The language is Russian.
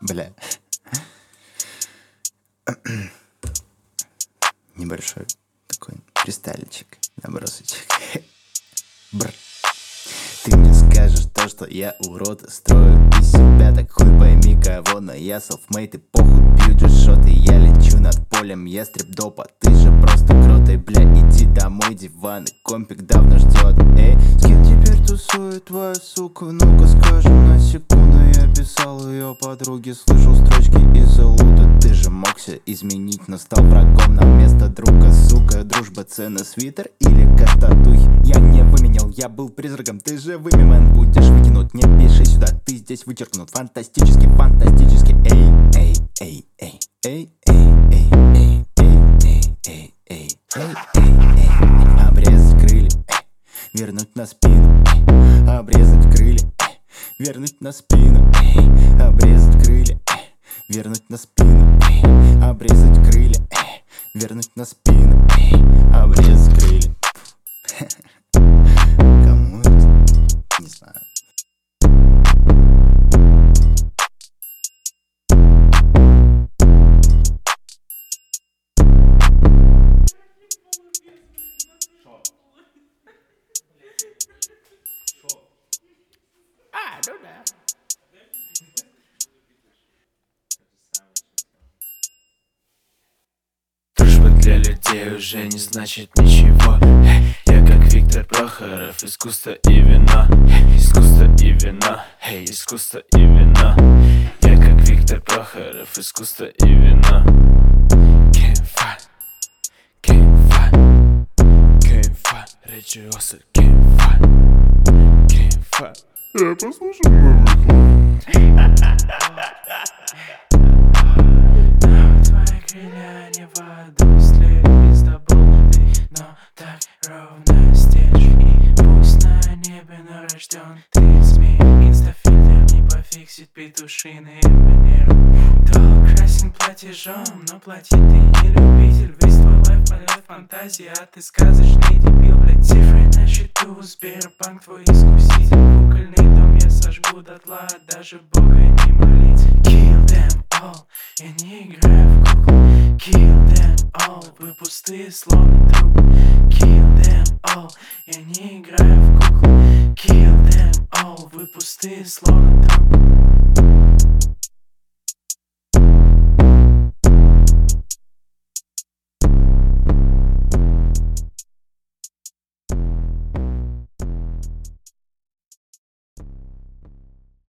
Бля. Небольшой такой кристалличек, набросочек. Бр. Ты мне скажешь то, что я урод, строю из себя, так хуй пойми кого. Но я селфмейт и похуй, пью джешоты. Я лечу над полем, я стрип-допа. Ты же просто крутой, бля, иди домой, диван и компик давно ждет. Эй, с кем теперь тусует твоя сука? Ну-ка скажи на секунду. Я писал ее подруге, слышал строчки из-за лута. Ты же могся изменить, но стал врагом на место друга. Сука, дружба, цена, свитер или картатухи? Я не выменял, я был призраком. Ты же вымемен будешь выкинуть. Не пиши сюда, ты здесь вычеркнут. Фантастически, фантастически. Эй, эй, эй, эй, эй, эй, эй, эй, эй, эй, эй, эй, эй, эй. Обрезать крылья, вернуть на спину. Обрезать крылья, вернуть на спину. Обрезать крылья, вернуть на спину. Обрезать крылья, вернуть на спину. Обрезать крылья. Кому это? Не знаю. Ну да. Дружба для людей уже не значит ничего. Я как Виктор Прохоров, искусство и вино. Искусство и вино, искусство и вино. Я как Виктор Прохоров, искусство и вино. Can't fight, can't fight, can't fight. Речи осы, can't fight, can't fight. Послушай мой выхлоп. Твои крылья не в аду, след пиздоболтый, но так ровно стержь. И пусть на небе нарожден ты змей, инстафильтр не пофиксит петушиные манеры. Долг красен платежом, но платить ты не любитель. Весь твой лайф полет фантазии, а ты сказочный дебил, блядь. Цифры на счету, Сбербанк твой искуситель. Кукольный дом я сожгу дотла, даже Бога не молить. Kill them all, я не играю в куклу. Kill them all, вы пустые словно труп. Kill them all, я не играю в куклу. Kill them all, вы пустые словно труп.